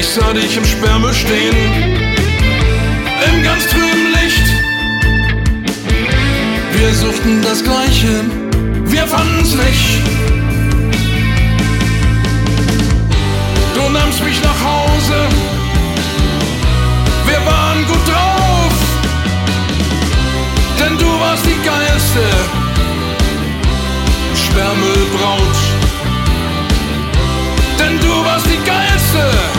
sah dich im Sperrmüll stehen, im ganz trüben Licht. Wir suchten das Gleiche, wir fanden's nicht. Du nahmst mich nach Hause, wir waren gut drauf, denn du warst die geilste Sperrmüllbraut. Denn du warst die geilste